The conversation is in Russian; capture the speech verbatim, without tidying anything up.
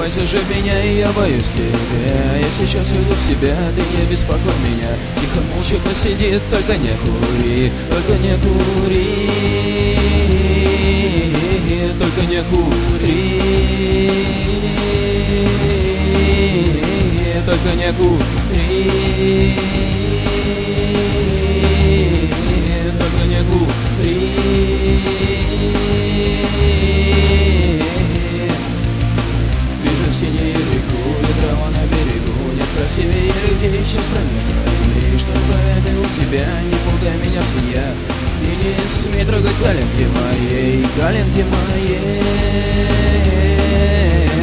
вырывайся же меня, и я боюсь тебя. Я сейчас уйду в себя, ты не беспокой меня. Тихо, молча посиди, только не кури, только не кури, только не кури, только не кури, только не кури. Вижу синюю реку и трава на берегу, нет красивее людей, сейчас прометай, чтобы это у тебя, не пугай меня, свинья, и не смей трогать коленки моей, коленки моей.